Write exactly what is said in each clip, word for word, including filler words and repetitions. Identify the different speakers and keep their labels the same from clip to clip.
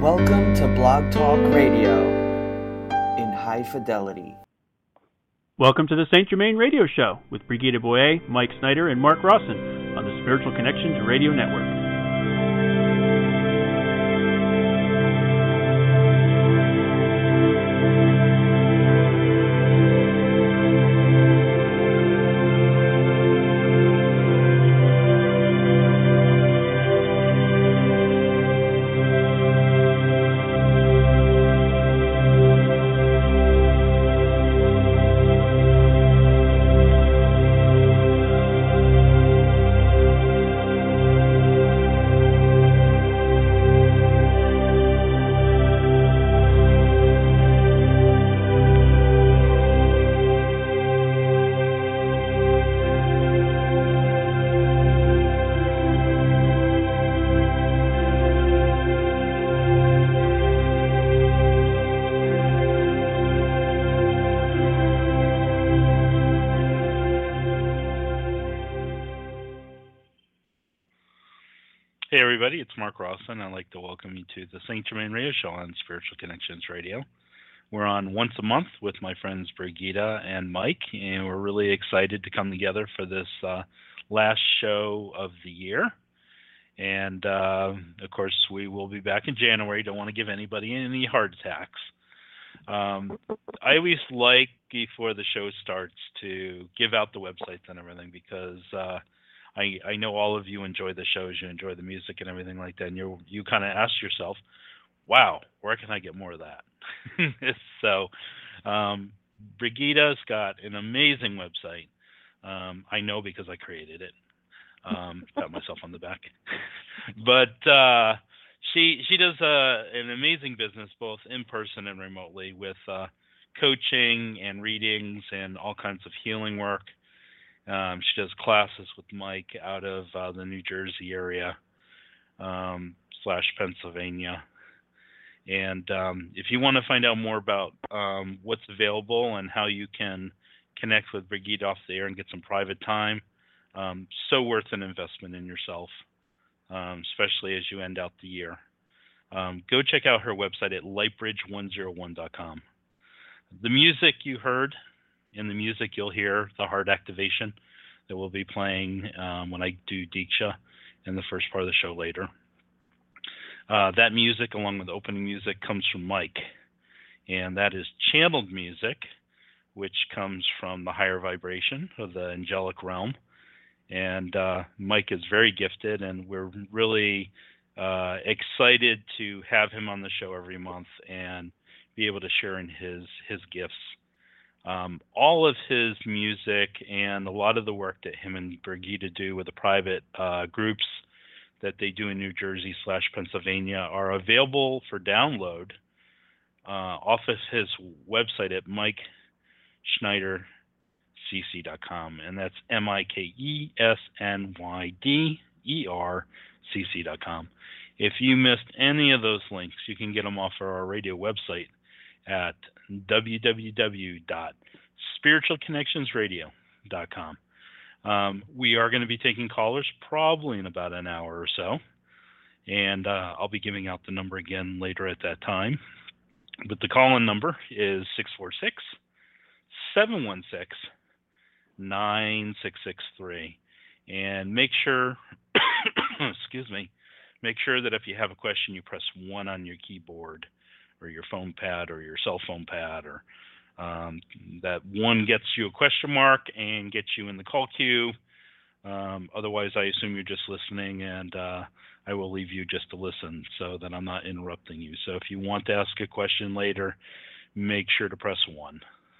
Speaker 1: Welcome to Blog Talk Radio in high fidelity.
Speaker 2: Welcome to the Saint Germain Radio Show with Brigitte Boyer, Mike Snyder, and Mark Rawson on the Spiritual Connections Radio Network.
Speaker 3: Hey everybody, it's Mark Rawson. I'd like to welcome you to the Saint Germain Radio Show on Spiritual Connections Radio. We're on once a month with my friends Brigitte and Mike, and we're really excited to come together for this uh, last show of the year. And uh, of course, we will be back in January. Don't want to give anybody any heart attacks. Um, I always like, before the show starts, to give out the websites and everything because uh, I, I know all of you enjoy the shows, you enjoy the music and everything like that, and you you kind of ask yourself, wow, where can I get more of that? so um, Brigitte's got an amazing website. Um, I know because I created it. Um, pat myself on the back. but uh, she she does uh, an amazing business both in person and remotely with uh, coaching and readings and all kinds of healing work. Um, she does classes with Mike out of uh, the New Jersey area um, slash Pennsylvania. And um, if you want to find out more about um, what's available and how you can connect with Brigitte off the air and get some private time, um, so worth an investment in yourself, um, especially as you end out the year. Um, go check out her website at lightbridge one oh one dot com. The music you heard, in the music you'll hear the heart activation that we'll be playing um, when I do Diksha in the first part of the show later. Uh, that music, along with opening music, comes from Mike, and that is channeled music, which comes from the higher vibration of the angelic realm. And uh, Mike is very gifted, and we're really uh, excited to have him on the show every month and be able to share in his his gifts. Um, all of his music and a lot of the work that him and Brigitte do with the private uh, groups that they do in New Jersey slash Pennsylvania are available for download uh, off of his website at mike schneider c c dot com, and that's M I K E S N Y D E R C C dot com. If you missed any of those links, you can get them off of our radio website at w w w dot spiritual connections radio dot com. Um, we are going to be taking callers probably in about an hour or so, and uh, I'll be giving out the number again later at that time. But the call-in number is six four six, seven one six, nine six six three. And make sure, excuse me, make sure that if you have a question, you press one on your keyboard or your phone pad or your cell phone pad, or um, that one gets you a question mark and gets you in the call queue. Um, otherwise, I assume you're just listening, and uh, I will leave you just to listen so that I'm not interrupting you. So if you want to ask a question later, make sure to press one.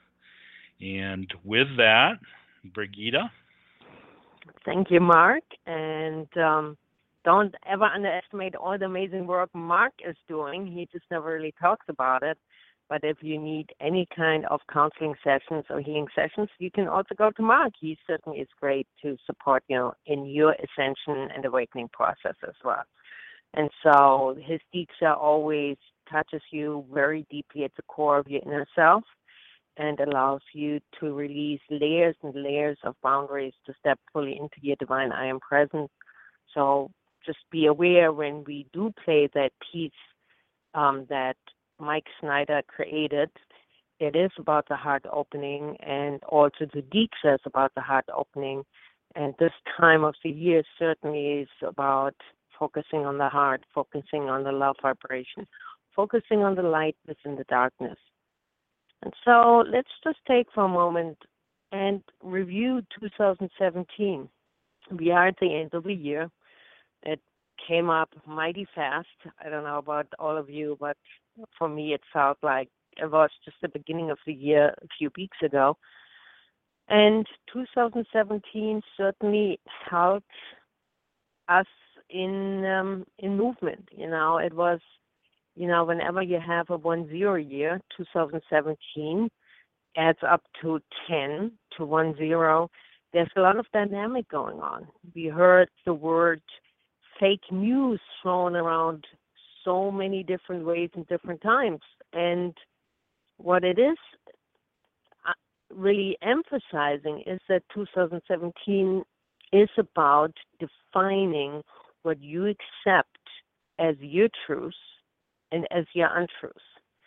Speaker 3: And with that, Brigitte.
Speaker 4: Thank you, Mark. And um, don't ever underestimate all the amazing work Mark is doing. He just never really talks about it. But if you need any kind of counseling sessions or healing sessions, you can also go to Mark. He certainly is great to support you in your ascension and awakening process as well. And so his Diksha always touches you very deeply at the core of your inner self and allows you to release layers and layers of boundaries to step fully into your divine I am present. So just be aware when we do play that piece um, that Mike Snyder created. It is about the heart opening, and also the Deek says about the heart opening. And this time of the year certainly is about focusing on the heart, focusing on the love vibration, focusing on the light within the darkness. And so let's just take for a moment and review two thousand seventeen. We are at the end of the year. It came up mighty fast. I don't know about all of you, but for me it felt like it was just the beginning of the year a few weeks ago. And two thousand seventeen certainly helped us in um, in movement. You know, it was, you know, whenever you have a one zero year, two thousand seventeen adds up to ten to one zero. There's a lot of dynamic going on. We heard the word fake news thrown around so many different ways and different times. And what it is really emphasizing is that two thousand seventeen is about defining what you accept as your truths and as your untruths.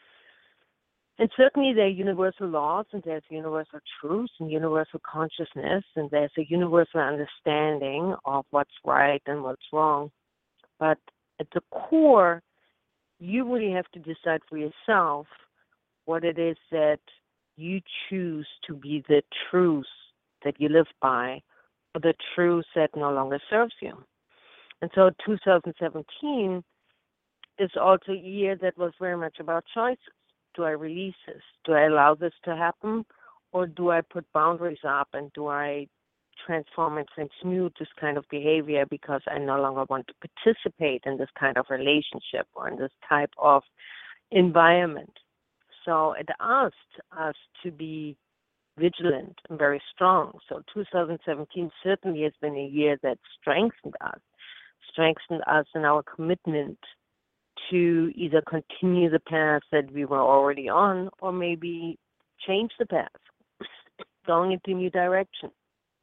Speaker 4: And certainly there are universal laws, and there's universal truths and universal consciousness, and there's a universal understanding of what's right and what's wrong. But at the core, you really have to decide for yourself what it is that you choose to be the truth that you live by, or the truth that no longer serves you. And so two thousand seventeen is also a year that was very much about choices. Do I release this? Do I allow this to happen? Or do I put boundaries up, and do I transform and transmute this kind of behavior because I no longer want to participate in this kind of relationship or in this type of environment? So it asked us to be vigilant and very strong. So two thousand seventeen certainly has been a year that strengthened us, strengthened us in our commitment to either continue the path that we were already on, or maybe change the path, going into a new direction.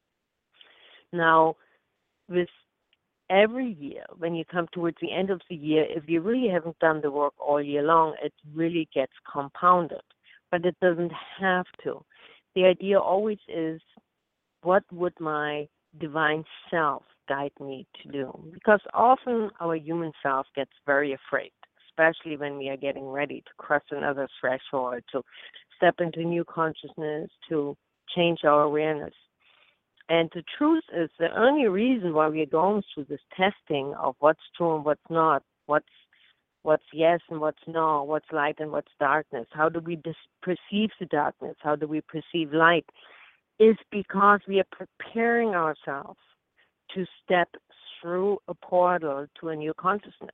Speaker 4: Now, with every year, when you come towards the end of the year, if you really haven't done the work all year long, it really gets compounded. But it doesn't have to. The idea always is, what would my divine self guide me to do? Because often our human self gets very afraid, especially when we are getting ready to cross another threshold, to step into new consciousness, to change our awareness. And the truth is, the only reason why we are going through this testing of what's true and what's not, what's what's yes and what's no, what's light and what's darkness, how do we dis- perceive the darkness, how do we perceive light, is because we are preparing ourselves to step through a portal to a new consciousness.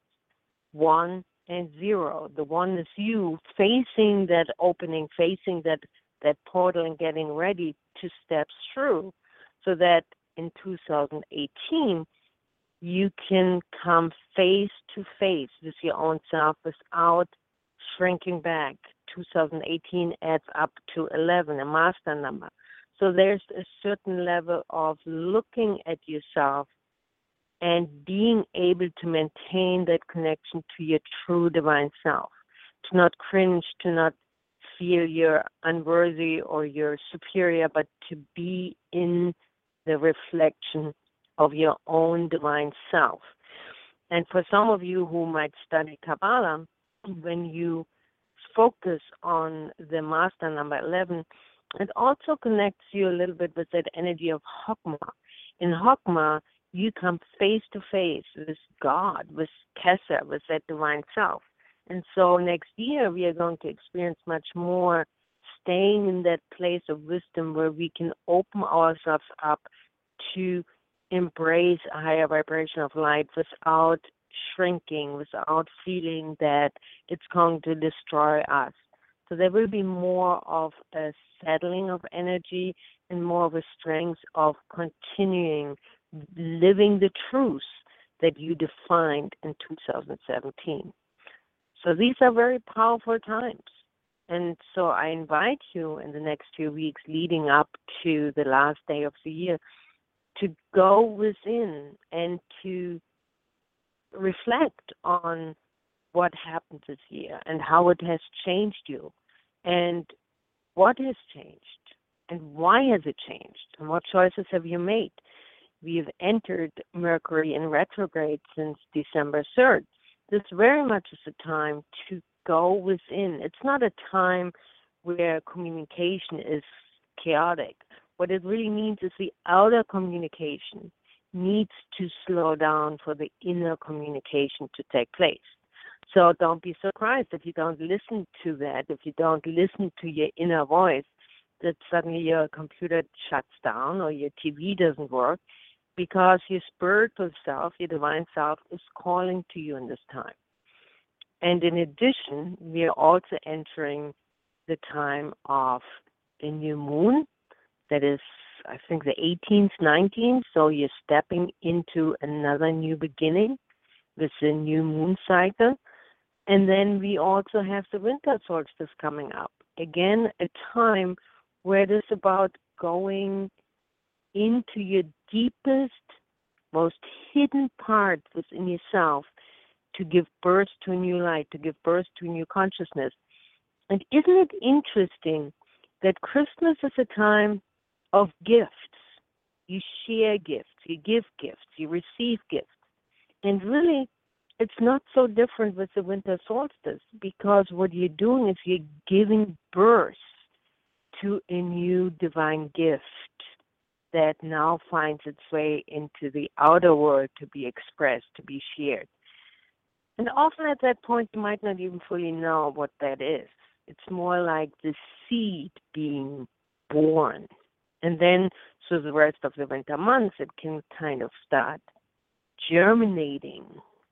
Speaker 4: One and zero. The one is you facing that opening, facing that, that portal, and getting ready to step through, so that in two thousand eighteen, you can come face to face with your own self without shrinking back. two thousand eighteen adds up to eleven, a master number. So there's a certain level of looking at yourself and being able to maintain that connection to your true divine self, to not cringe, to not feel you're unworthy or you're superior, but to be in the reflection of your own divine self. And for some of you who might study Kabbalah, when you focus on the master number eleven, it also connects you a little bit with that energy of Chokmah. In Chokmah, you come face to face with God, with Kesser, with that divine self. And so next year we are going to experience much more staying in that place of wisdom where we can open ourselves up to embrace a higher vibration of light without shrinking, without feeling that it's going to destroy us. So there will be more of a settling of energy and more of a strength of continuing living the truth that you defined in two thousand seventeen. So these are very powerful times. And so I invite you in the next few weeks leading up to the last day of the year to go within and to reflect on what happened this year and how it has changed you and what has changed and why has it changed and what choices have you made. We've entered Mercury in retrograde since December third. This very much is a time to go within. It's not a time where communication is chaotic. What it really means is the outer communication needs to slow down for the inner communication to take place. So don't be surprised if you don't listen to that, if you don't listen to your inner voice, that suddenly your computer shuts down or your T V doesn't work, because your spiritual self, your divine self, is calling to you in this time. And in addition, we are also entering the time of the new moon. That is, I think, the eighteenth, nineteenth. So you're stepping into another new beginning with the new moon cycle. And then we also have the winter solstice coming up. Again, a time where it is about going into your deepest, most hidden part within yourself to give birth to a new light, to give birth to a new consciousness. And isn't it interesting that Christmas is a time of gifts? You share gifts, you give gifts, you receive gifts. And really, it's not so different with the winter solstice, because what you're doing is you're giving birth to a new divine gift that now finds its way into the outer world to be expressed, to be shared. And often at that point, you might not even fully know what that is. It's more like the seed being born. And then, so the rest of the winter months, it can kind of start germinating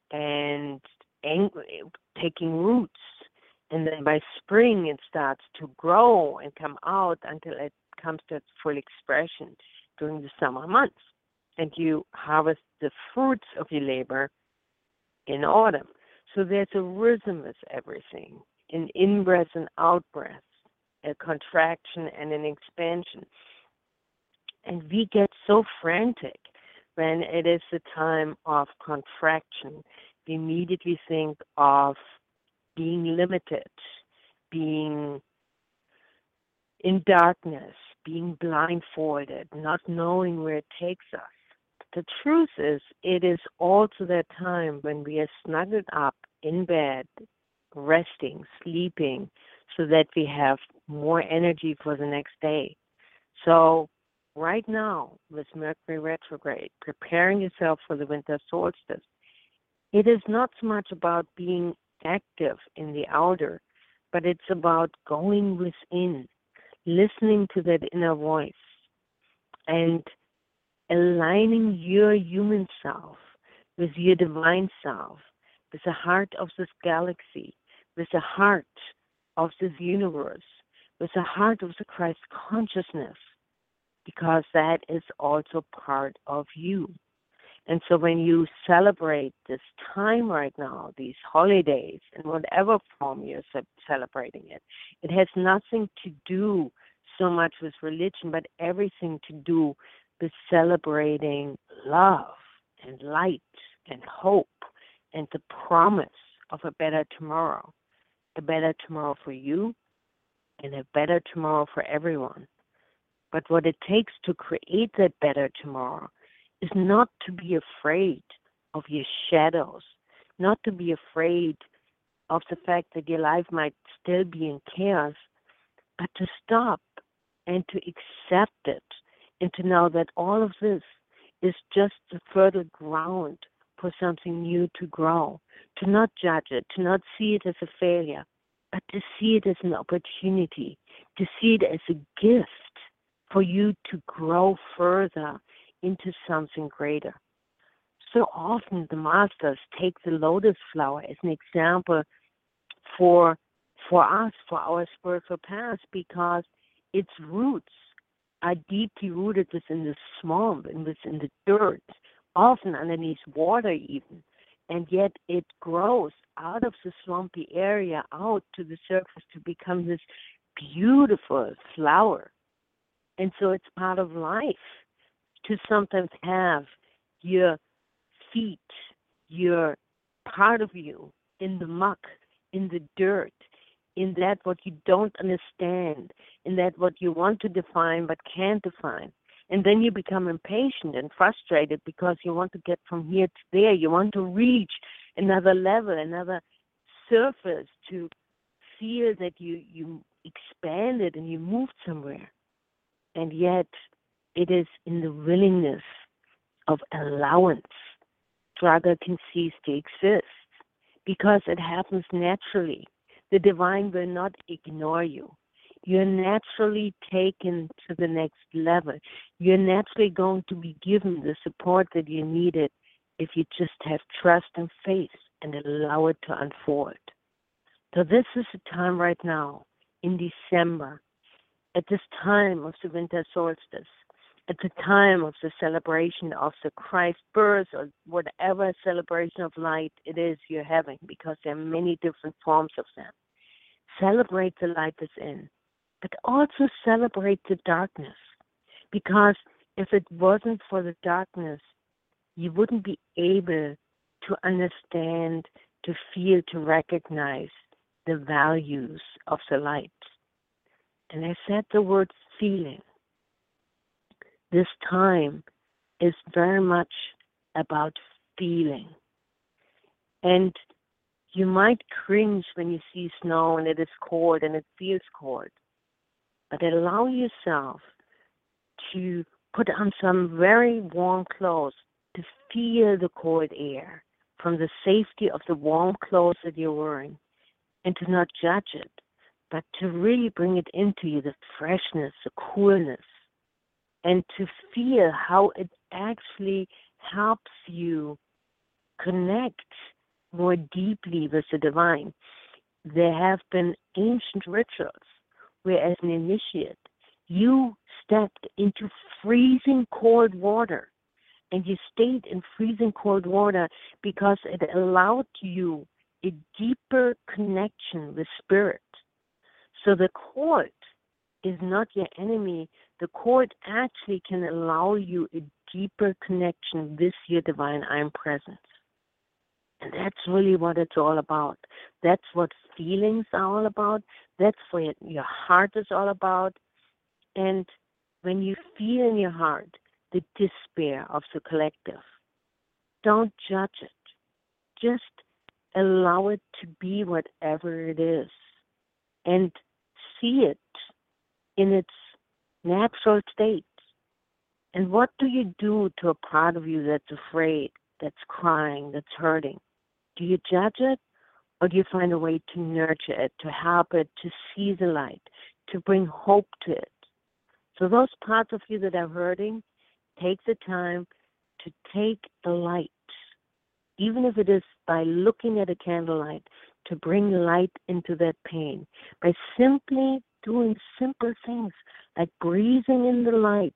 Speaker 4: and ang- taking roots. And then by spring, it starts to grow and come out until it comes to its full expression during the summer months. And you harvest the fruits of your labor in autumn. So there's a rhythm with everything, an in-breath and out-breath, a contraction and an expansion. And we get so frantic when it is the time of contraction. We immediately think of being limited, being in darkness, being blindfolded, not knowing where it takes us. The truth is, it is also that time when we are snuggled up in bed, resting, sleeping, so that we have more energy for the next day. So right now, with Mercury retrograde, preparing yourself for the winter solstice, it is not so much about being active in the outer, but it's about going within, listening to that inner voice, and aligning your human self with your divine self, with the heart of this galaxy, with the heart of this universe, with the heart of the Christ consciousness, because that is also part of you. And so when you celebrate this time right now, these holidays, in whatever form you're celebrating it, it has nothing to do so much with religion, but everything to do with celebrating love and light and hope and the promise of a better tomorrow, a better tomorrow for you and a better tomorrow for everyone. But what it takes to create that better tomorrow is not to be afraid of your shadows, not to be afraid of the fact that your life might still be in chaos, but to stop and to accept it and to know that all of this is just the fertile ground for something new to grow, to not judge it, to not see it as a failure, but to see it as an opportunity, to see it as a gift for you to grow further into something greater. So often the masters take the lotus flower as an example for for us, for our spiritual path, because its roots are deeply rooted within the swamp and within the dirt, often underneath water even, and yet it grows out of the swampy area out to the surface to become this beautiful flower. And so it's part of life to sometimes have your feet, your part of you in the muck, in the dirt, in that what you don't understand, in that what you want to define but can't define. And then you become impatient and frustrated because you want to get from here to there. You want to reach another level, another surface to feel that you, you expanded and you moved somewhere. And yet it is in the willingness of allowance struggle can cease to exist because it happens naturally. The divine will not ignore you. You're naturally taken to the next level. You're naturally going to be given the support that you needed if you just have trust and faith and allow it to unfold. So this is the time right now, in December, at this time of the winter solstice, at the time of the celebration of the Christ birth or whatever celebration of light it is you're having, because there are many different forms of them. Celebrate the light within, but also celebrate the darkness, because if it wasn't for the darkness, you wouldn't be able to understand, to feel, to recognize the values of the light. And I said the word feeling. This time is very much about feeling. And you might cringe when you see snow and it is cold and it feels cold. But allow yourself to put on some very warm clothes to feel the cold air from the safety of the warm clothes that you're wearing, and to not judge it, but to really bring it into you, the freshness, the coolness, and to feel how it actually helps you connect more deeply with the divine. There have been ancient rituals where, as an initiate, you stepped into freezing cold water, and you stayed in freezing cold water because it allowed you a deeper connection with spirit. So the cold is not your enemy. The cold actually can allow you a deeper connection with your divine I am presence. And that's really what it's all about. That's what feelings are all about. That's what your heart is all about. And when you feel in your heart the despair of the collective, don't judge it. Just allow it to be whatever it is, and see it in its natural state. And what do you do to a part of you that's afraid, that's crying, that's hurting? Do you judge it, or do you find a way to nurture it, to help it, to see the light, to bring hope to it? So those parts of you that are hurting, take the time to take the light, even if it is by looking at a candlelight, to bring light into that pain, by simply doing simple things like breathing in the light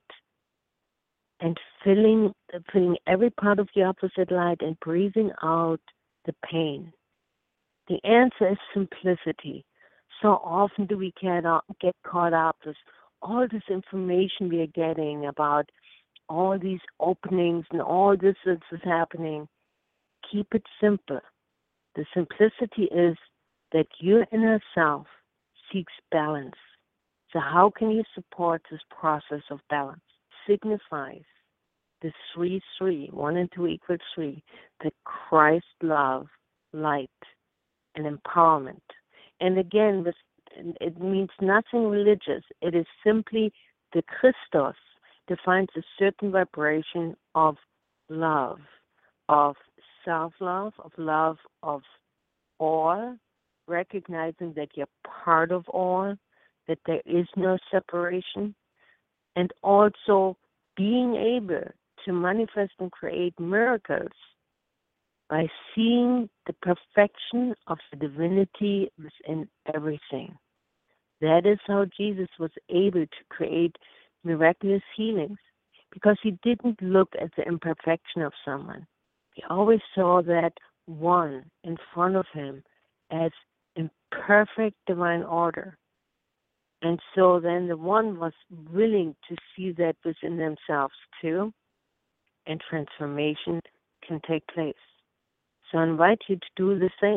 Speaker 4: and filling, filling every part of the opposite light and breathing out the pain. The answer is simplicity. So often do we get, up, get caught up with all this information we are getting about all these openings and all this that is happening. Keep it simple. The simplicity is that your inner self seeks balance. So how can you support this process of balance? Signifies the three, three, one and two equals three, the Christ love, light, and empowerment. And again, this, it means nothing religious. It is simply the Christos defines a certain vibration of love, of self-love, of love of all, recognizing that you're part of all, that there is no separation, and also being able to manifest and create miracles by seeing the perfection of the divinity within everything. That is how Jesus was able to create miraculous healings, because he didn't look at the imperfection of someone. He always saw that one in front of him as in perfect divine order. And so then the one was willing to see that within themselves too, and transformation can take place. So I invite you to do the same,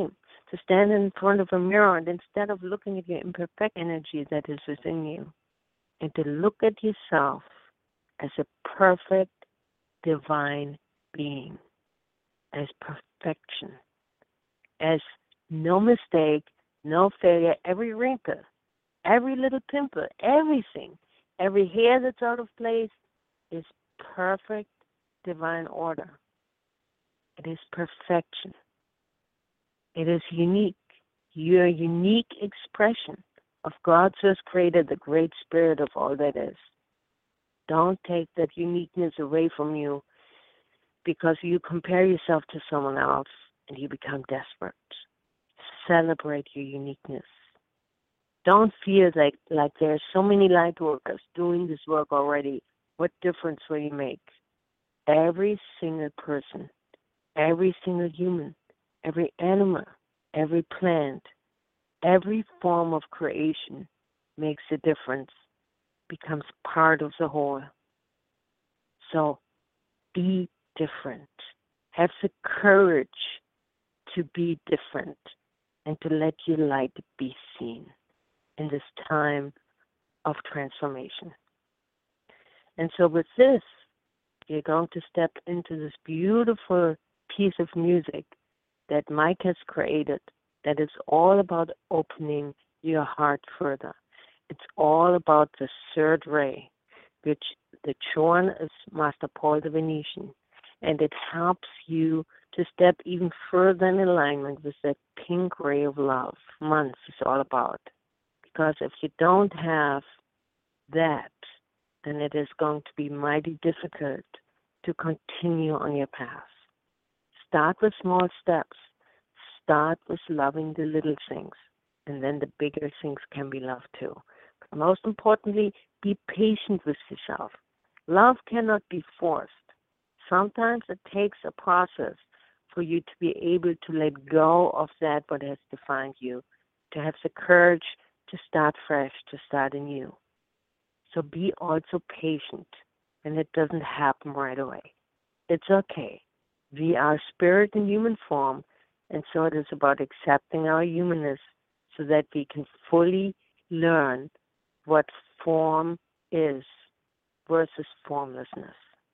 Speaker 4: to stand in front of a mirror and instead of looking at your imperfect energy that is within you, and to look at yourself as a perfect divine being, as perfection, as no mistake, no failure, every wrinkle, every little pimple, everything, every hair that's out of place is perfect divine order. It is perfection. It is unique. Your unique expression of God's first created, the great spirit of all that is. Don't take that uniqueness away from you because you compare yourself to someone else and you become desperate. Celebrate your uniqueness. Don't feel like, like there are so many light workers doing this work already. What difference will you make? Every single person, every single human, every animal, every plant, every form of creation makes a difference, becomes part of the whole. So be different. Have the courage to be different and to let your light be seen in this time of transformation. And so with this, you're going to step into this beautiful piece of music that Mike has created that is all about opening your heart further. It's all about the third ray, which the Chorn is Master Paul the Venetian, and it helps you to step even further in alignment with that pink ray of love month is all about. Because if you don't have that, then it is going to be mighty difficult to continue on your path. Start with small steps. Start with loving the little things, and then the bigger things can be loved too. But most importantly, be patient with yourself. Love cannot be forced. Sometimes it takes a process for you to be able to let go of that what has defined you, to have the courage to start fresh, to start anew. So be also patient, and it doesn't happen right away. It's okay. We are spirit in human form, and so it is about accepting our humanness so that we can fully learn what form is versus formlessness.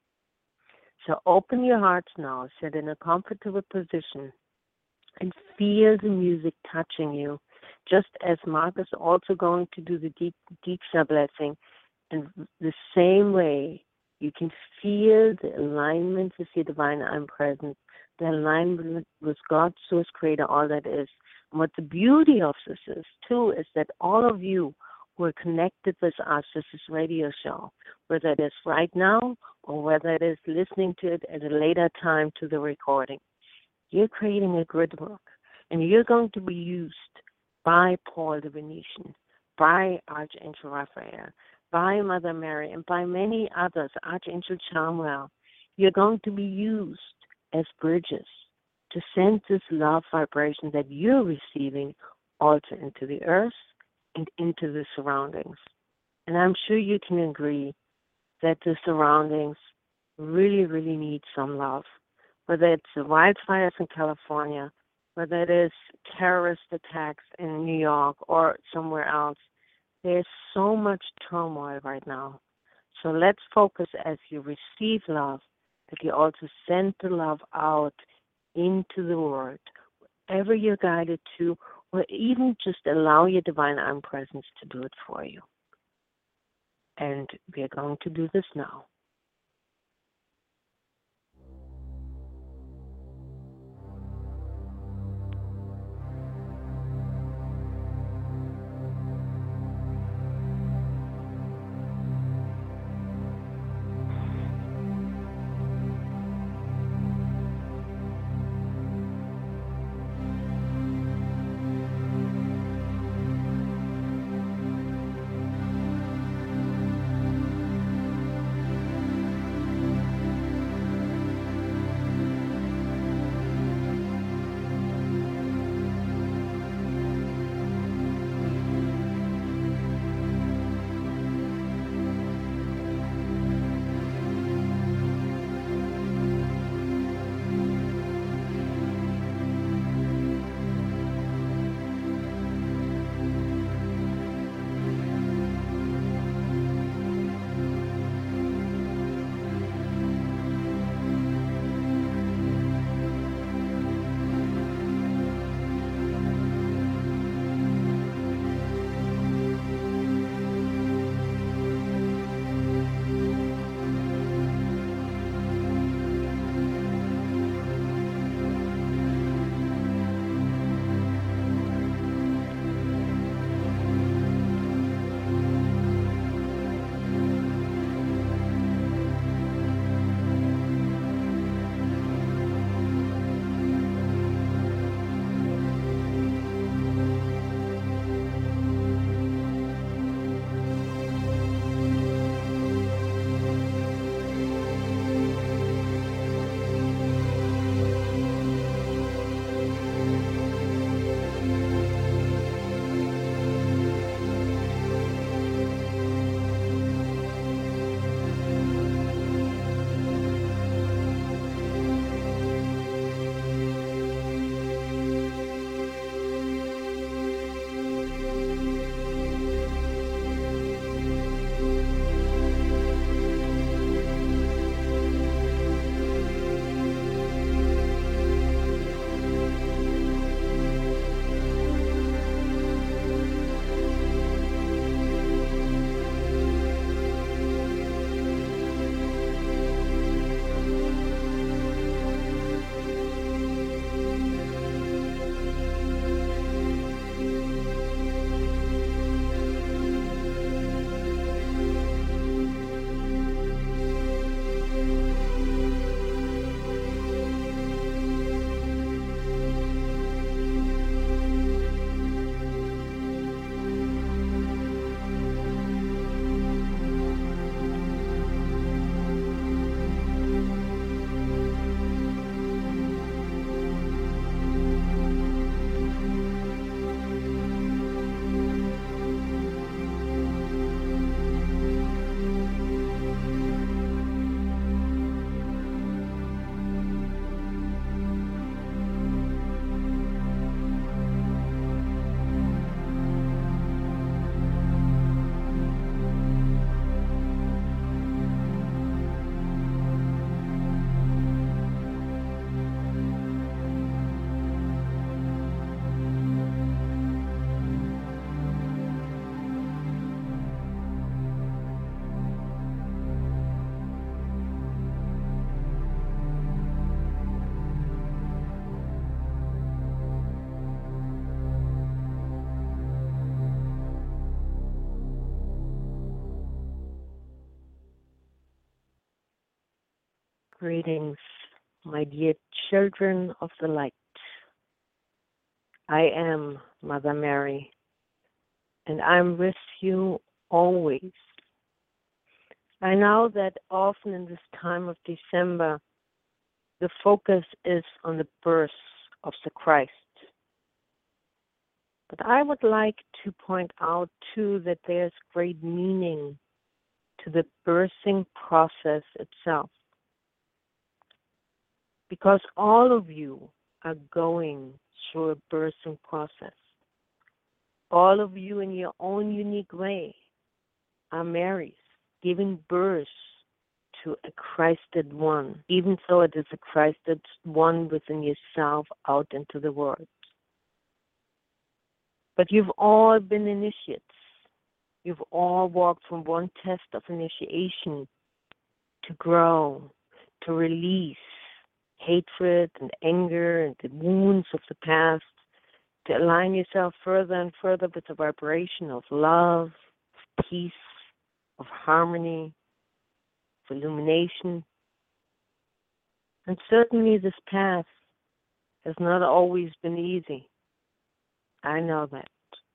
Speaker 4: So open your hearts now, sit in a comfortable position, and feel the music touching you, just as Mark is also going to do the deep, Diksha blessing. And the same way, you can feel the alignment with your divine I'm present, the alignment with God's source creator, all that is. And what the beauty of this is, too, is that all of you who are connected with us, with this radio show, whether it is right now or whether it is listening to it at a later time to the recording, you're creating a grid work, and you're going to be used by Paul the Venetian, by Archangel Raphael, by Mother Mary, and by many others, Archangel Chamuel. You're going to be used as bridges to send this love vibration that you're receiving also into the earth and into the surroundings. And I'm sure you can agree that the surroundings really, really need some love, whether it's the wildfires in California, whether it is terrorist attacks in New York or somewhere else. There's so much turmoil right now. So let's focus as you receive love, that you also send the love out into the world, wherever you're guided to, or even just allow your divine I'm presence to do it for you. And we're going to do this now. Greetings, my dear children of the light. I am Mother Mary, and I'm with you always. I know that often in this time of December, the focus is on the birth of the Christ. But I would like to point out, too, that there's great meaning to the birthing process itself. Because all of you are going through a birthing process. All of you in your own unique way are Marys, giving birth to a Christed one, even though it is a Christed one within yourself out into the world. But you've all been initiates. You've all walked from one test of initiation to grow, to release hatred and anger and the wounds of the past, to align yourself further and further with the vibration of love, of peace, of harmony, of illumination. And certainly this path has not always been easy. I know that.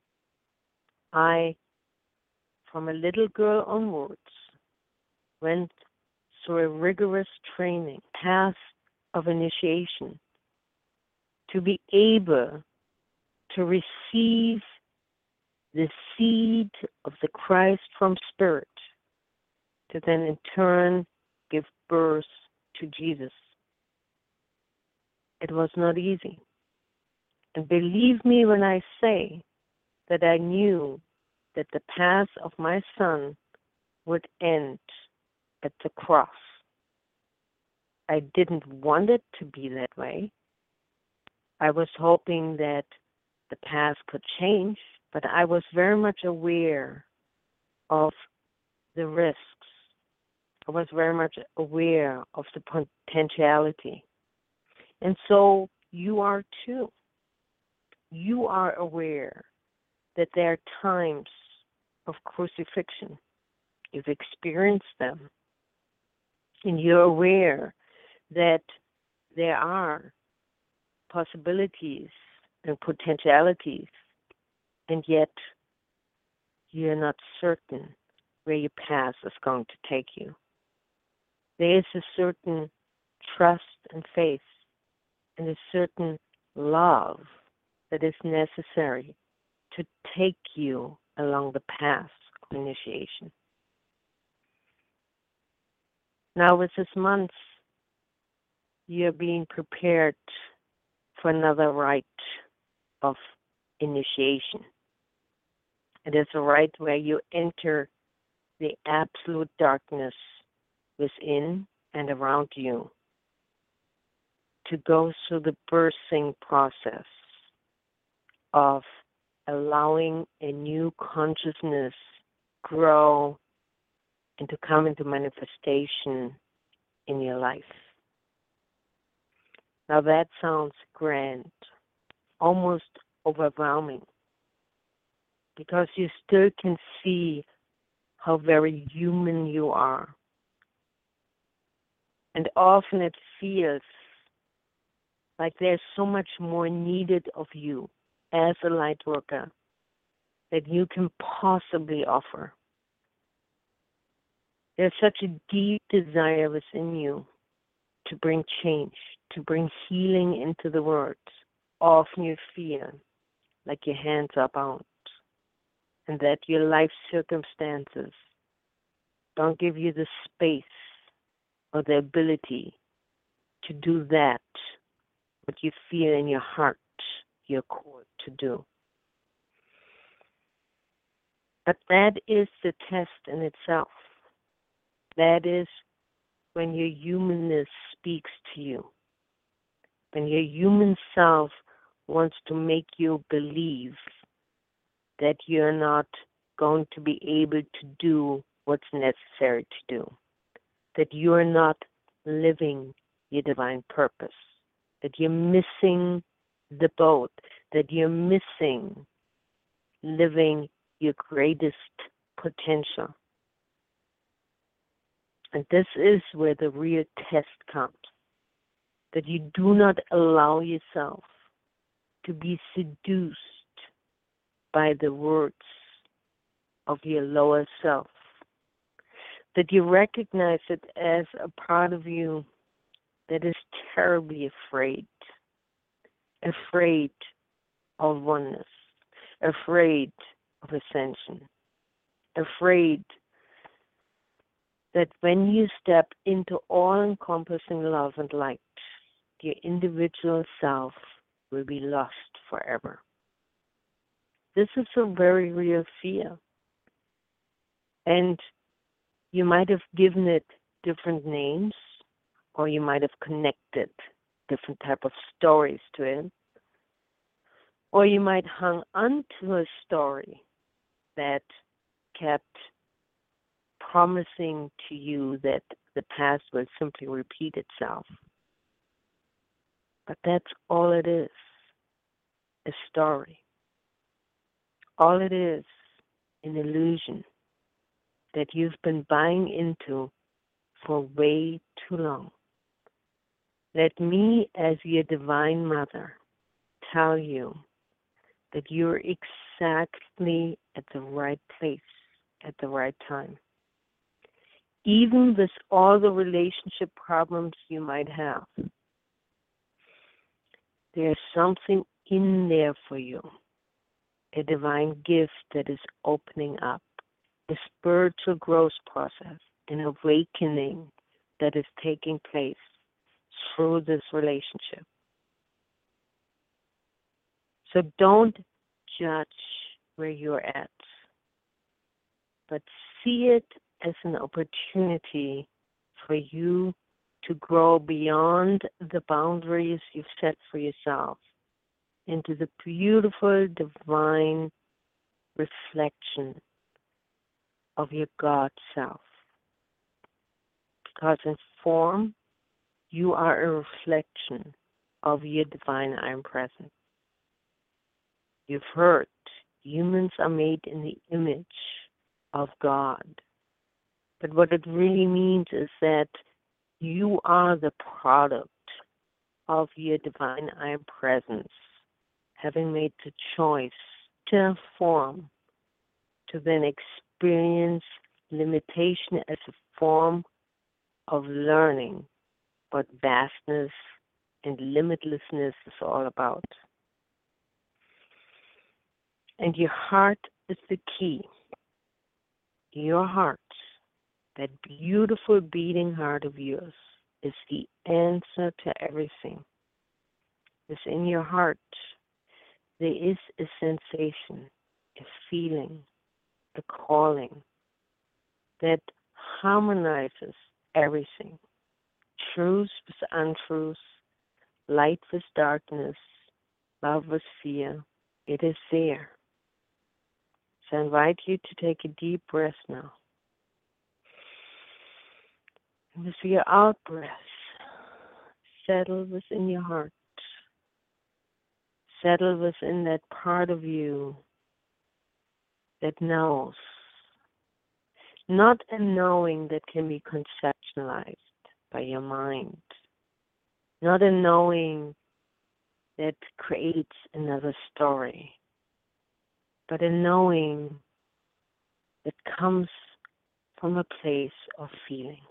Speaker 4: I, from a little girl onwards, went through a rigorous training, path of initiation, to be able to receive the seed of the Christ from Spirit, to then in turn give birth to Jesus. It was not easy. And believe me when I say that I knew that the path of my son would end at the cross. I didn't want it to be that way. I was hoping that the path could change, but I was very much aware of the risks. I was very much aware of the potentiality. And so you are too. You are aware that there are times of crucifixion. You've experienced them. And you're aware that there are possibilities and potentialities, and yet you're not certain where your path is going to take you. There is a certain trust and faith and a certain love that is necessary to take you along the path of initiation. Now with this month, you're being prepared for another rite of initiation. It is a rite where you enter the absolute darkness within and around you to go through the birthing process of allowing a new consciousness grow and to come into manifestation in your life. Now that sounds grand, almost overwhelming, because you still can see how very human you are. And often it feels like there's so much more needed of you as a light worker that you can possibly offer. There's such a deep desire within you to bring change, to bring healing into the world. Often you feel like your hands are bound and that your life circumstances don't give you the space or the ability to do that, what you feel in your heart, your core to do. But that is the test in itself. That is when your humanness speaks to you. When your human self wants to make you believe that you're not going to be able to do what's necessary to do. That you're not living your divine purpose. That you're missing the boat. That you're missing living your greatest potential. And this is where the real test comes, that you do not allow yourself to be seduced by the words of your lower self, that you recognize it as a part of you that is terribly afraid, afraid of oneness, afraid of ascension, afraid that when you step into all-encompassing love and light, your individual self will be lost forever. This is a very real fear. And you might have given it different names, or you might have connected different type of stories to it, or you might hang on to a story that kept promising to you that the past will simply repeat itself. But that's all it is, a story. All it is, an illusion that you've been buying into for way too long. Let me, as your divine mother, tell you that you're exactly at the right place at the right time. Even with all the relationship problems you might have, there's something in there for you, a divine gift that is opening up, a spiritual growth process, an awakening that is taking place through this relationship. So don't judge where you're at, but see it as an opportunity for you to grow beyond the boundaries you've set for yourself into the beautiful divine reflection of your God self. Because in form, you are a reflection of your divine I am present. You've heard humans are made in the image of God. But what it really means is that you are the product of your divine I am presence, having made the choice to form, to then experience limitation as a form of learning what vastness and limitlessness is all about. And your heart is the key. Your heart, that beautiful beating heart of yours, is the answer to everything. Within your heart, there is a sensation, a feeling, a calling that harmonizes everything. Truth with untruth, light with darkness, love with fear. It is there. So I invite you to take a deep breath now. And with your out breath, settle within your heart. Settle within that part of you that knows. Not a knowing that can be conceptualized by your mind. Not a knowing that creates another story, but a knowing that comes from a place of feeling.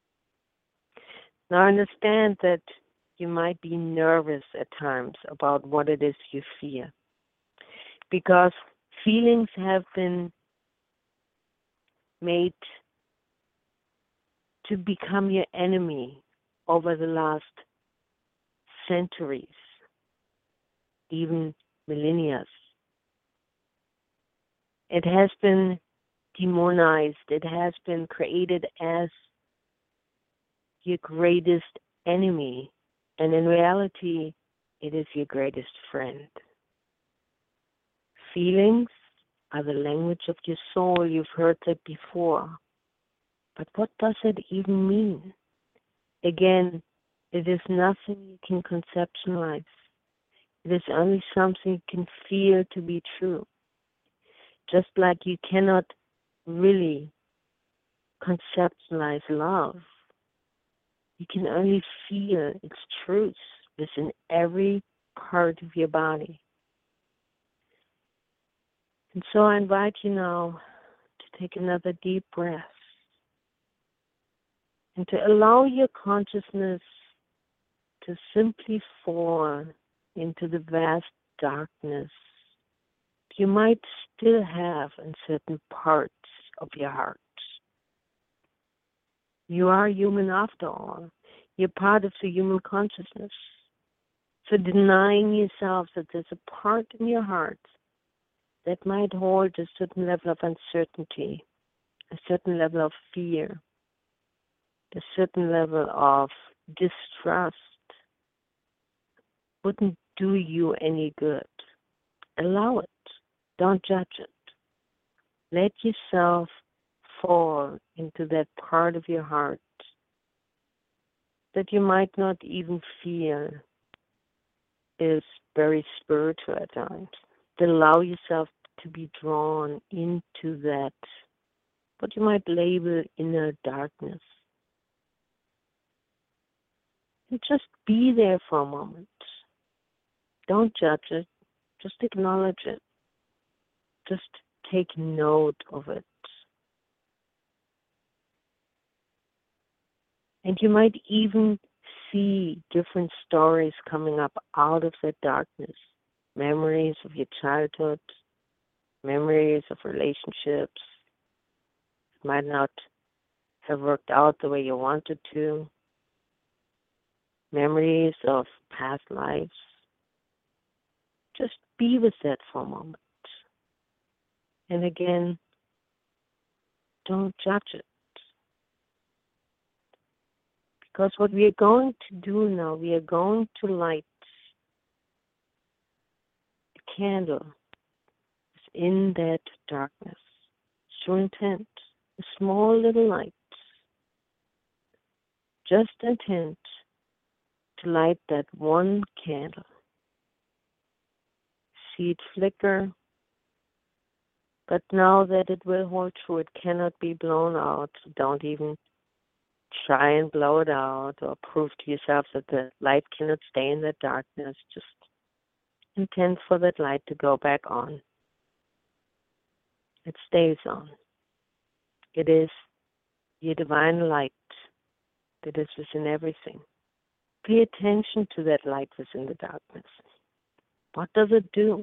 Speaker 4: Now understand that you might be nervous at times about what it is you fear, because feelings have been made to become your enemy over the last centuries, even millennia. It has been demonized. It has been created as your greatest enemy, and in reality, it is your greatest friend. Feelings are the language of your soul. You've heard that before. But what does it even mean? Again, it is nothing you can conceptualize. It is only something you can feel to be true. Just like you cannot really conceptualize love. You can only feel its truth within every part of your body. And so I invite you now to take another deep breath and to allow your consciousness to simply fall into the vast darkness you might still have in certain parts of your heart. You are human after all. You're part of the human consciousness. So denying yourself that there's a part in your heart that might hold a certain level of uncertainty, a certain level of fear, a certain level of distrust wouldn't do you any good. Allow it. Don't judge it. Let yourself fall into that part of your heart that you might not even feel is very spiritual at times. Allow yourself to be drawn into that, what you might label inner darkness. And just be there for a moment. Don't judge it. Just acknowledge it. Just take note of it. And you might even see different stories coming up out of that darkness. Memories of your childhood, memories of relationships that might not have worked out the way you wanted to, memories of past lives. Just be with that for a moment. And again, don't judge it. Because what we are going to do now, we are going to light a candle in that darkness. True intent, a small little light. Just intent to light that one candle. See it flicker, but now that it will hold true, it cannot be blown out. Don't even try and blow it out or prove to yourself that the light cannot stay in that darkness. Just intend for that light to go back on. It stays on. It is your divine light that is within everything. Pay attention to that light within the darkness. What does it do?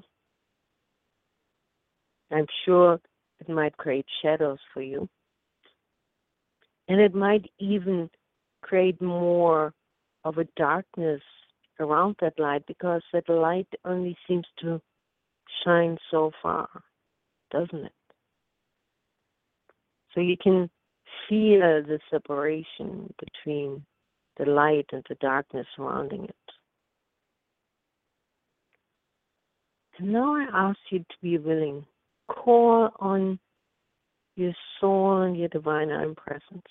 Speaker 4: I'm sure it might create shadows for you. And it might even create more of a darkness around that light because that light only seems to shine so far, doesn't it? So you can feel the separation between the light and the darkness surrounding it. And now I ask you to be willing. Call on your soul and your divine I Am Presence.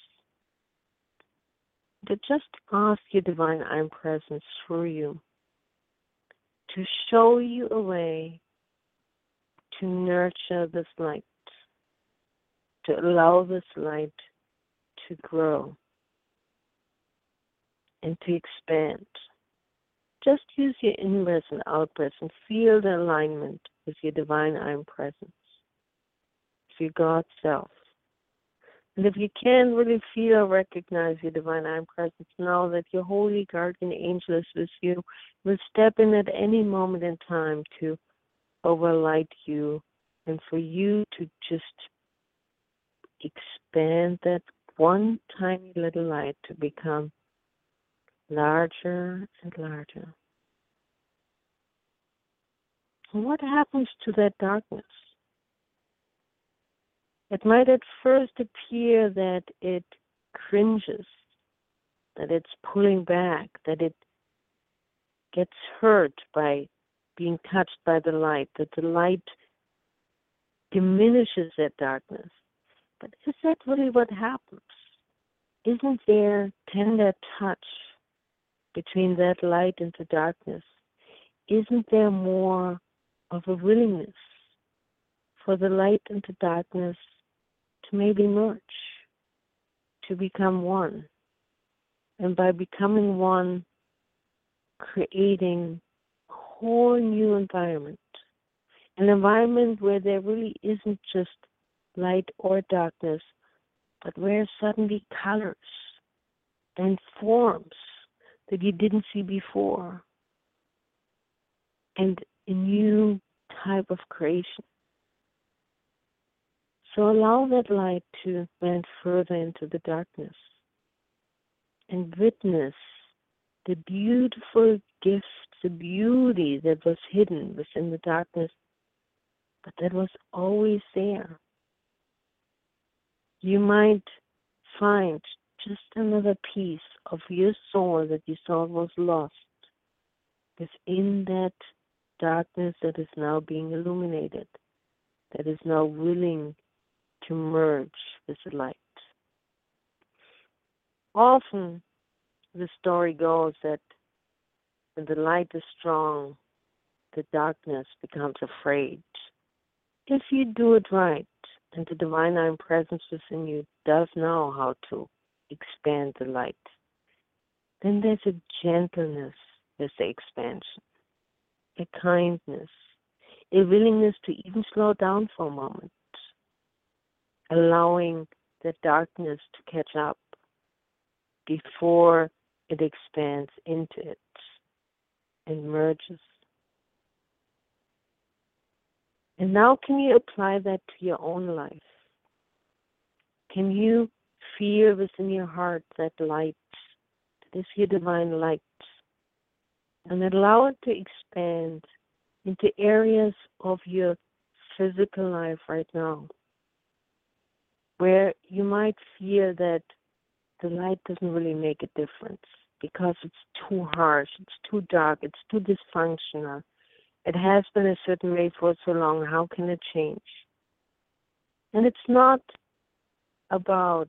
Speaker 4: To just ask your divine I Am Presence through you to show you a way to nurture this light, to allow this light to grow and to expand. Just use your in-breath and out-breath and feel the alignment with your divine I Am Presence, with your God self. And if you can really feel or recognize your divine I Am Presence, know that your holy guardian angel is with you, will step in at any moment in time to overlight you and for you to just expand that one tiny little light to become larger and larger. And what happens to that darkness? It might at first appear that it cringes, that it's pulling back, that it gets hurt by being touched by the light, that the light diminishes that darkness. But is that really what happens? Isn't there tender touch between that light and the darkness? Isn't there more of a willingness for the light and the darkness to maybe merge, to become one. And by becoming one, creating a whole new environment. An environment where there really isn't just light or darkness, but where suddenly colors and forms that you didn't see before, and a new type of creation. So allow that light to bend further into the darkness and witness the beautiful gifts, the beauty that was hidden within the darkness, but that was always there. You might find just another piece of your soul that you thought was lost within that darkness that is now being illuminated, that is now willing to merge with the light. Often the story goes that when the light is strong, the darkness becomes afraid. If you do it right, and the divine I Am presence within you does know how to expand the light, then there's a gentleness with the expansion, a kindness, a willingness to even slow down for a moment, allowing the darkness to catch up before it expands into it and merges. And now can you apply that to your own life? Can you feel within your heart that light, that is your divine light, and allow it to expand into areas of your physical life right now, where you might feel that the light doesn't really make a difference because it's too harsh, it's too dark, it's too dysfunctional. It has been a certain way for so long. How can it change? And it's not about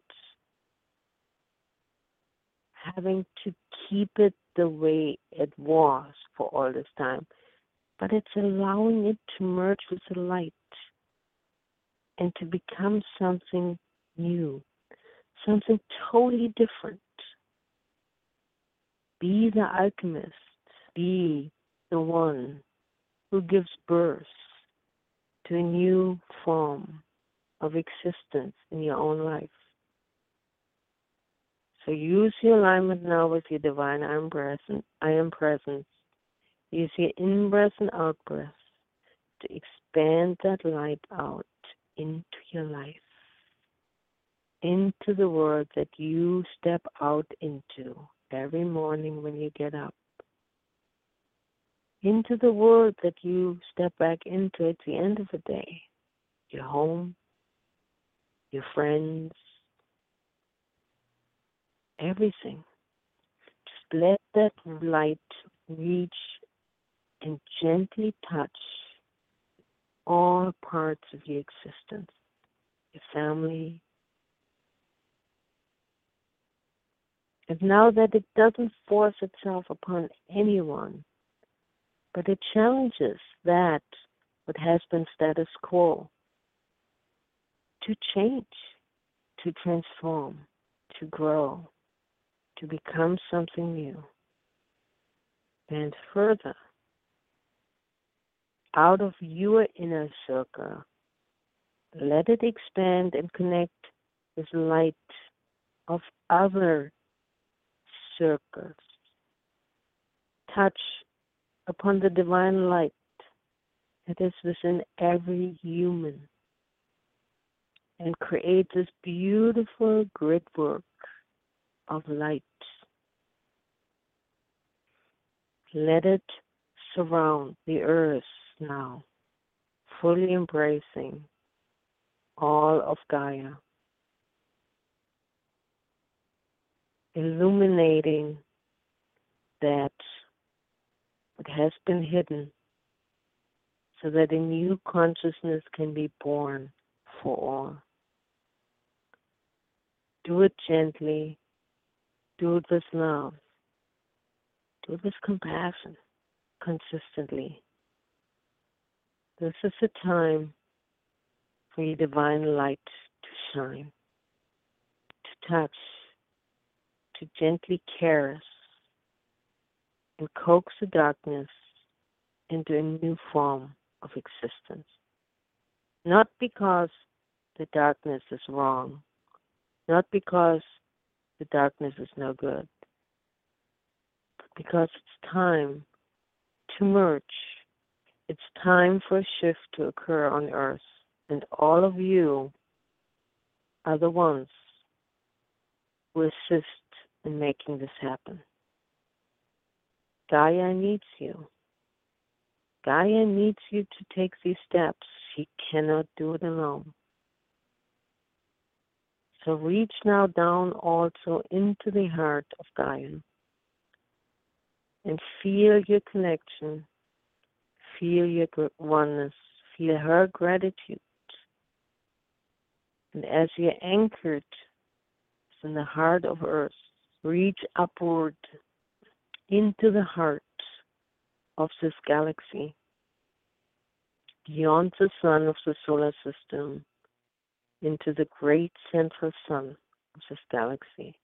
Speaker 4: having to keep it the way it was for all this time, but it's allowing it to merge with the light and to become something new, something totally different. Be the alchemist. Be the one who gives birth to a new form of existence in your own life. So use your alignment now with your divine I am present. I am presence. Use your in-breath and out-breath to expand that light out into your life, into the world that you step out into every morning when you get up, into the world that you step back into at the end of the day, your home, your friends, everything. Just let that light reach and gently touch all parts of your existence, your family. And now that it doesn't force itself upon anyone, but it challenges that what has been status quo to change, to transform, to grow, to become something new. And further, out of your inner circle, let it expand and connect with light of other circles. Touch upon the divine light that is within every human and create this beautiful grid work of light. Let it surround the earth now, fully embracing all of Gaia, illuminating that what has been hidden so that a new consciousness can be born for all. Do it gently, do it with love, do it with compassion, consistently. This is the time for your divine light to shine, touch to gently caress and coax the darkness into a new form of existence. Not because the darkness is wrong, not because the darkness is no good, but because it's time to merge. It's time for a shift to occur on Earth, and all of you are the ones who assist in making this happen. Gaia needs you. Gaia needs you to take these steps. She cannot do it alone. So reach now down also into the heart of Gaia and feel your connection, feel your oneness, feel her gratitude. And as you're anchored in the heart of Earth, reach upward into the heart of this galaxy, beyond the sun of the solar system, into the great central sun of this galaxy.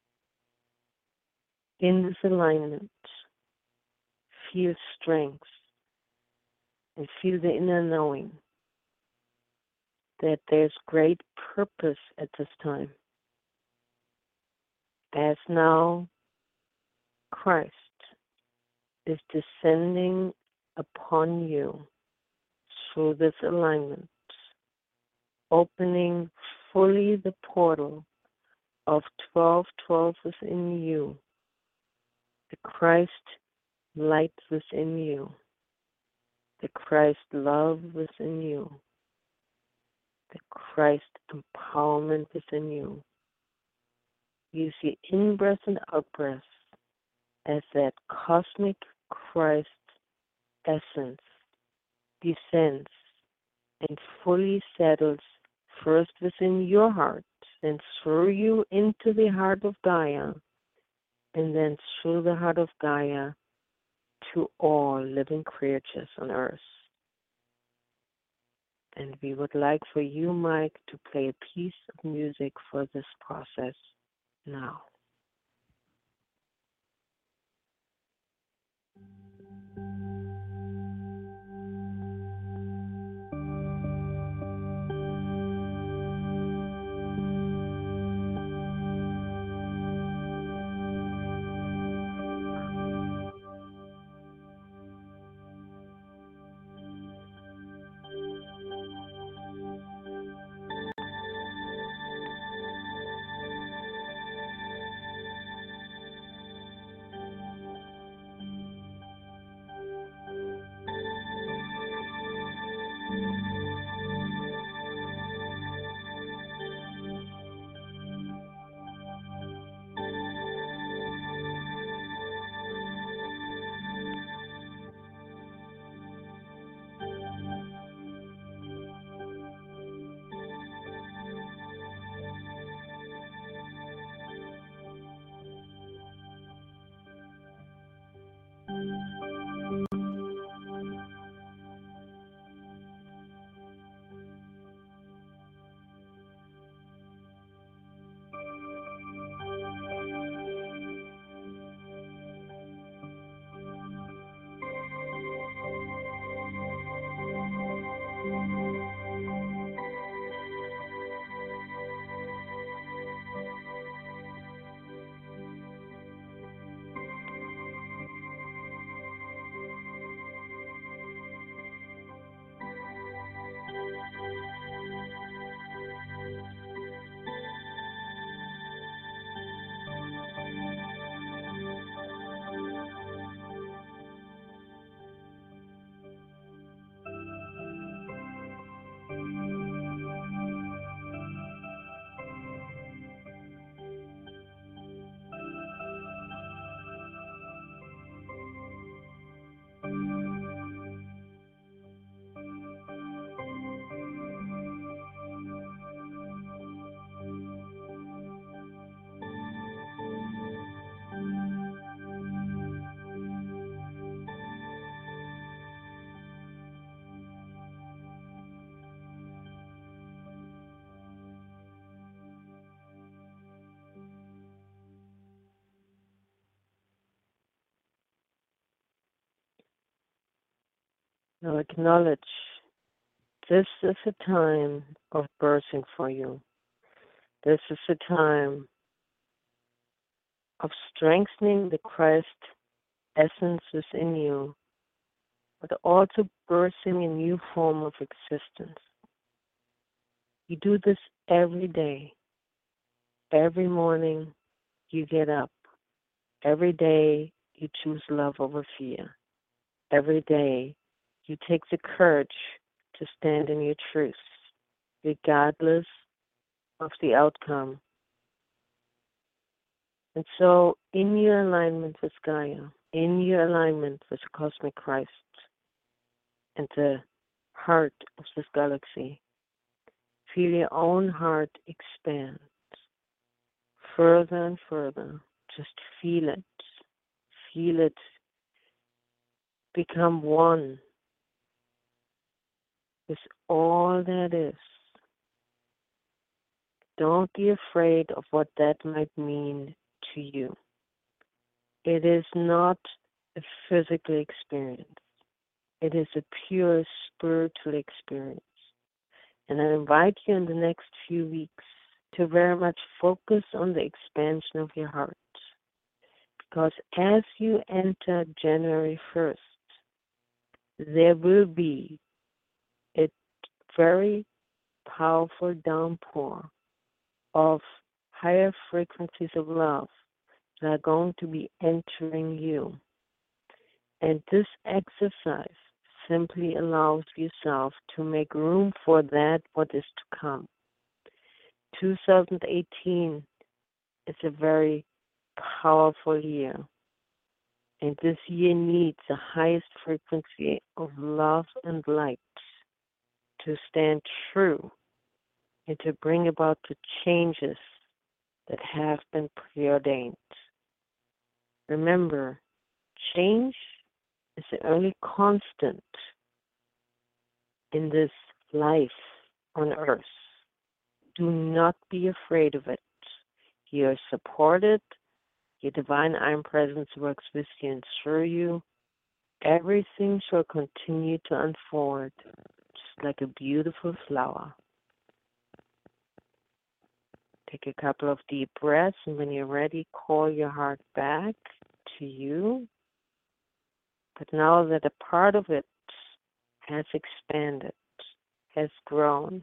Speaker 4: In this alignment, feel strength and feel the inner knowing that there's great purpose at this time. As now Christ is descending upon you through this alignment, opening fully the portal of twelve twelve within you, the Christ light within you, the Christ love within you, the Christ empowerment within you. Use your in-breath and out-breath as that cosmic Christ essence descends and fully settles first within your heart, then through you into the heart of Gaia, and then through the heart of Gaia to all living creatures on Earth. And we would like for you, Mike, to play a piece of music for this process now. Now acknowledge this is a time of birthing for you. This is a time of strengthening the Christ essence within you, but also birthing a new form of existence. You do this every day. Every morning you get up. Every day you choose love over fear. Every day you take the courage to stand in your truth, regardless of the outcome. And so, in your alignment with Gaia, in your alignment with the cosmic Christ and the heart of this galaxy, feel your own heart expand further and further. Just feel it. Feel it become one with all that is. Don't be afraid of what that might mean to you. It is not a physical experience. It is a pure spiritual experience. And I invite you in the next few weeks to very much focus on the expansion of your heart. Because as you enter January first, there will be a very powerful downpour of higher frequencies of love that are going to be entering you. And this exercise simply allows yourself to make room for that what is to come. two thousand eighteen is a very powerful year. And this year needs the highest frequency of love and light to stand true and to bring about the changes that have been preordained. Remember, change is the only constant in this life on earth. Do not be afraid of it. You are supported. Your divine I Am presence works with you and through you. Everything shall continue to unfold just like a beautiful flower. Take a couple of deep breaths, and when you're ready, call your heart back to you. But now that a part of it has expanded, has grown,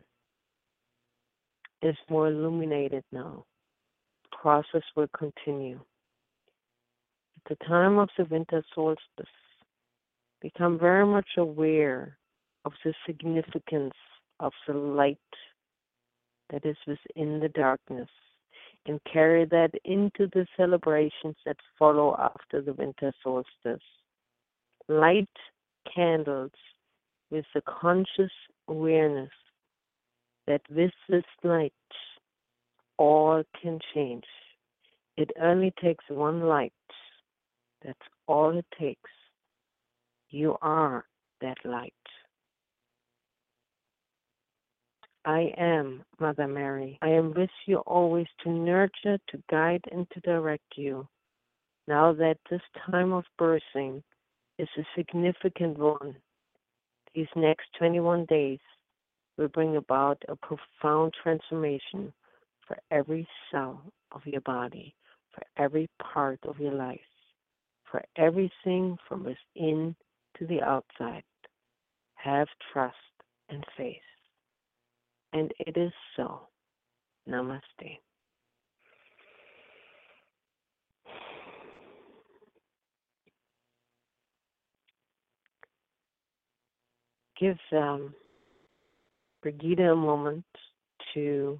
Speaker 4: is more illuminated now, the process will continue. At the time of the winter solstice, become very much aware of the significance of the light that is within the darkness, and carry that into the celebrations that follow after the winter solstice. Light candles with the conscious awareness that with this light, all can change. It only takes one light. That's all it takes. You are that light. I am Mother Mary. I am with you always to nurture, to guide, and to direct you. Now that this time of birthing is a significant one, these next twenty-one days will bring about a profound transformation for every cell of your body, for every part of your life, for everything from within to the outside. Have trust and faith. And it is so. Namaste. Give um, Brigida a moment to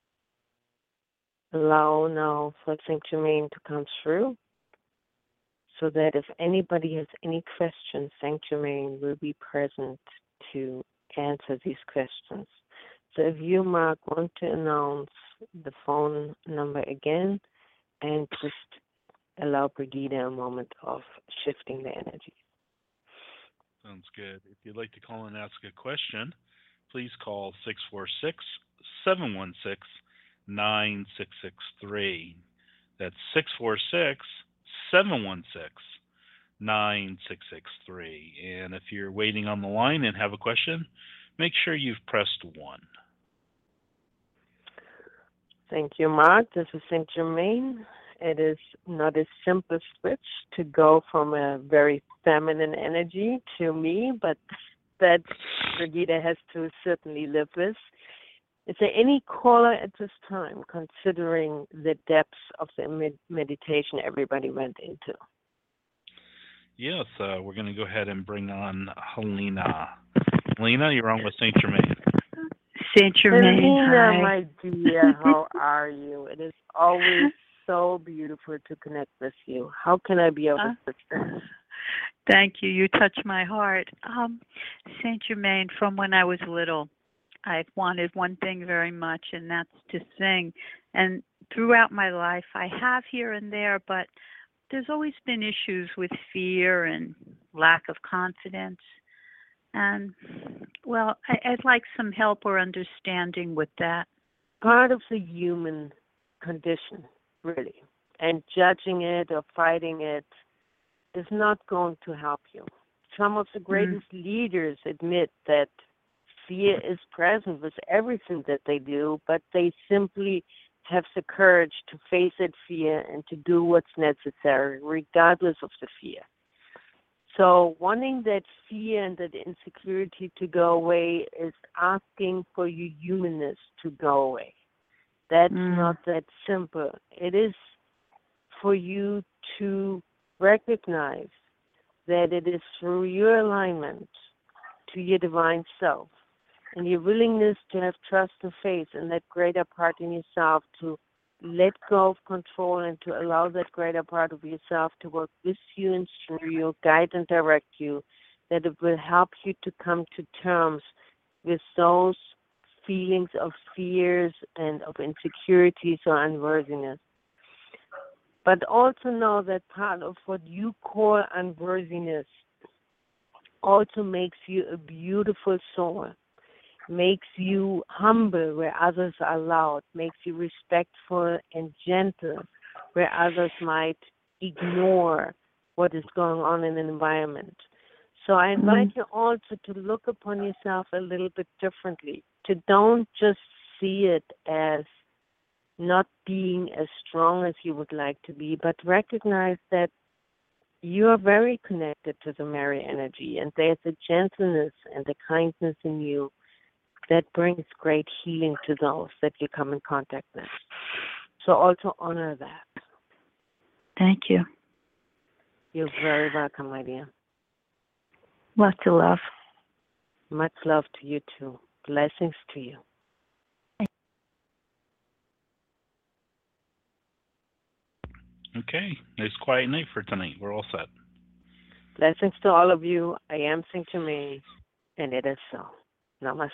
Speaker 4: allow now for Saint Germain to come through, so that if anybody has any questions, Saint Germain will be present to answer these questions. So if you, Mark, want to announce the phone number again, and just allow Brigida a moment of shifting the energy.
Speaker 3: Sounds good. If you'd like to call and ask a question, please call six four six, seven one six, nine six six three. That's six four six, seven one six, nine six six three. And if you're waiting on the line and have a question, make sure you've pressed one.
Speaker 4: Thank you, Mark. This is Saint Germain. It is not a simple switch to go from a very feminine energy to me, but that Brigida has to certainly live with. Is there any caller at this time, considering the depths of the med- meditation everybody went into?
Speaker 3: Yes, uh, we're going to go ahead and bring on Helena. Helena, you're on with Saint Germain.
Speaker 5: Saint Germain,
Speaker 4: Helena,
Speaker 5: hi.
Speaker 4: my dear, how are you? It is always so beautiful to connect with you. How can I be of
Speaker 5: Uh,
Speaker 4: assistance?
Speaker 5: Thank you. You touch my heart. Um, Saint Germain, from when I was little, I've wanted one thing very much, and that's to sing. And throughout my life, I have here and there, but there's always been issues with fear and lack of confidence. And, well, I, I'd like some help or understanding with that.
Speaker 4: Part of the human condition, really. And judging it or fighting it is not going to help you. Some of the greatest mm. leaders admit that fear is present with everything that they do, but they simply have the courage to face that fear and to do what's necessary, regardless of the fear. So wanting that fear and that insecurity to go away is asking for your humanness to go away. That's mm. not that simple. It is for you to recognize that it is through your alignment to your divine self and your willingness to have trust and faith in that greater part in yourself, to let go of control and to allow that greater part of yourself to work with you and through you, guide and direct you, that it will help you to come to terms with those feelings of fears and of insecurities or unworthiness. But also know that part of what you call unworthiness also makes you a beautiful soul, makes you humble where others are loud, makes you respectful and gentle where others might ignore what is going on in an environment. So I invite mm-hmm. you also to look upon yourself a little bit differently, to don't just see it as not being as strong as you would like to be, but recognize that you are very connected to the Mary energy, and there's a gentleness and a kindness in you that brings great healing to those that you come in contact with. So also honor that.
Speaker 5: Thank you.
Speaker 4: You're very welcome, my dear.
Speaker 5: Lots of love.
Speaker 4: Much love to you, too. Blessings to you.
Speaker 3: Okay. Nice quiet night for tonight. We're all set.
Speaker 4: Blessings to all of you. I am Saint Germain, and it is so. Namaste.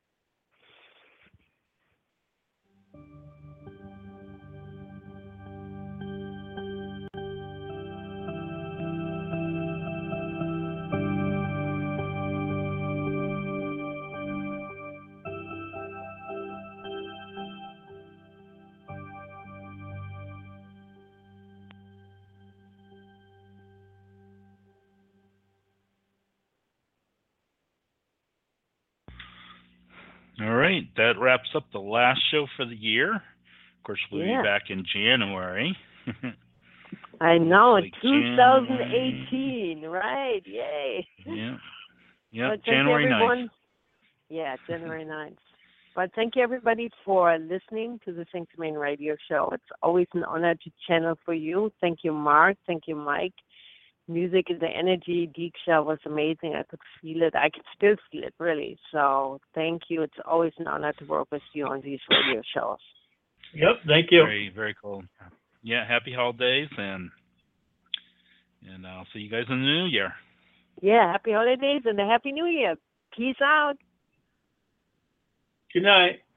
Speaker 3: All right, that wraps up the last show for the year. Of course, we'll
Speaker 4: yeah.
Speaker 3: be back in January.
Speaker 4: I know,
Speaker 3: like
Speaker 4: twenty eighteen, January. Right? Yay!
Speaker 3: Yeah, yeah,
Speaker 4: but
Speaker 3: January ninth.
Speaker 4: Yeah, January ninth. But thank you, everybody, for listening to the Saint Germain Radio Show. It's always an honor to channel for you. Thank you, Mark. Thank you, Mike. Music is the energy. Diksha was amazing. I could feel it. I could still feel it, really. So thank you. It's always an honor to work with you on these radio shows.
Speaker 2: Yep, thank you.
Speaker 3: Very, very cool. Yeah, happy holidays, and and I'll see you guys in the new year.
Speaker 4: Yeah, happy holidays and a happy new year. Peace out.
Speaker 2: Good night.